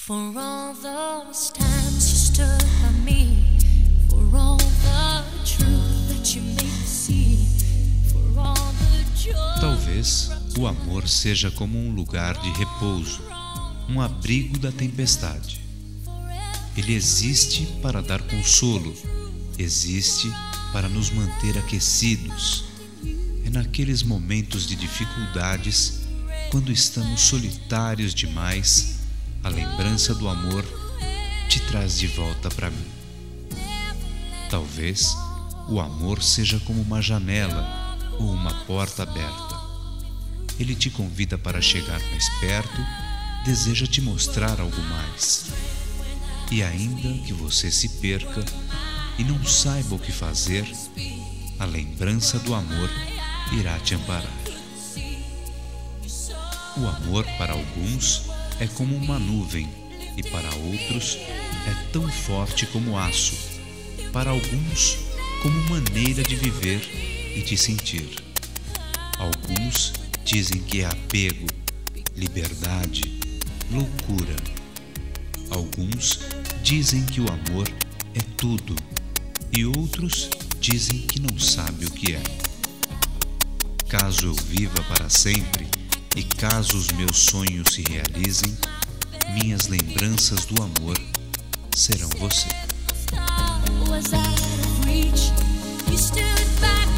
For all those times you stood by me, for all the truth that you made me see, for all the joy. Talvez o amor seja como um lugar de repouso, um abrigo da tempestade. Ele existe para dar consolo, existe para nos manter aquecidos. É naqueles momentos de dificuldades, quando estamos solitários demais, a lembrança do amor te traz de volta para mim. Talvez o amor seja como uma janela ou uma porta aberta. Ele te convida para chegar mais perto, deseja te mostrar algo mais. E ainda que você se perca e não saiba o que fazer, a lembrança do amor irá te amparar. O amor para alguns é como uma nuvem e para outros é tão forte como aço. Para alguns, como maneira de viver e de sentir. Alguns dizem que é apego, liberdade, loucura. Alguns dizem que o amor é tudo e outros dizem que não sabe o que é. Caso eu viva para sempre e caso os meus sonhos se realizem, minhas lembranças do amor serão você. Was out of reach. You stood by